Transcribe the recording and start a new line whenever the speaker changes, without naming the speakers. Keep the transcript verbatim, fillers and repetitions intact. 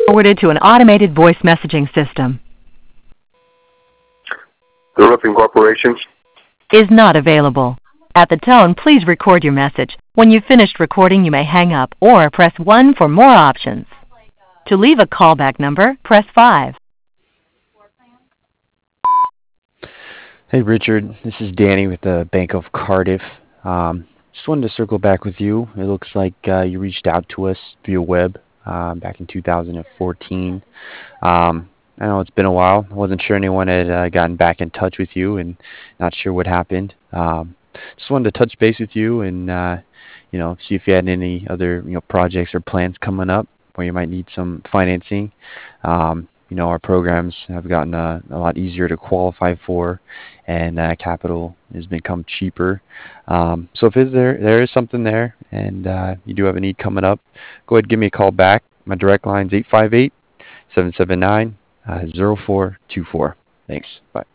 Forwarded to an automated voice messaging system.
The Roofing Corporations.
Is not available. At the tone, please record your message. When you've finished recording, you may hang up or press one for more options. To leave a callback number, press five.
Hey Richard, this is Danny with the Bank of Cardiff. Um, just wanted to circle back with you. It looks like uh, you reached out to us via web uh, back in two thousand fourteen. Um, I know it's been a while. I wasn't sure anyone had uh, gotten back in touch with you, and not sure what happened. Um, just wanted to touch base with you and uh, you know see if you had any other you know projects or plans coming up where you might need some financing. Um, you know our programs have gotten uh, a lot easier to qualify for, and uh, capital has become cheaper. Um, so if is there there is something there, and uh, you do have a need coming up, go ahead and give me a call back. My direct line is eight five eight, seven seven nine, zero four two four. Thanks. Bye.